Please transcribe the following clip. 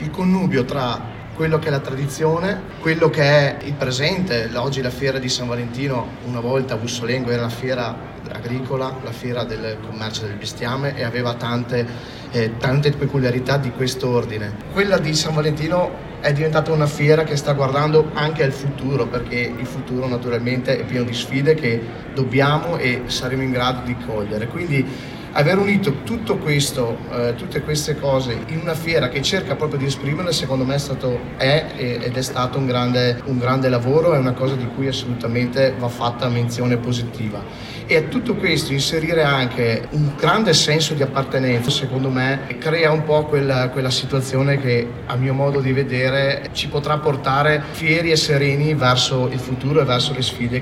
il connubio tra quello che è la tradizione, quello che è il presente. Oggi la fiera di San Valentino, una volta a Bussolengo era la fiera agricola, la fiera del commercio del bestiame, e aveva tante peculiarità di questo ordine. Quella di San Valentino è diventata una fiera che sta guardando anche al futuro, perché il futuro naturalmente è pieno di sfide che dobbiamo e saremo in grado di cogliere. Quindi aver unito tutto questo, tutte queste cose in una fiera che cerca proprio di esprimerle, secondo me è stato un grande lavoro, è una cosa di cui assolutamente va fatta menzione positiva. E a tutto questo inserire anche un grande senso di appartenenza, secondo me, crea un po' quella situazione che, a mio modo di vedere, ci potrà portare fieri e sereni verso il futuro e verso le sfide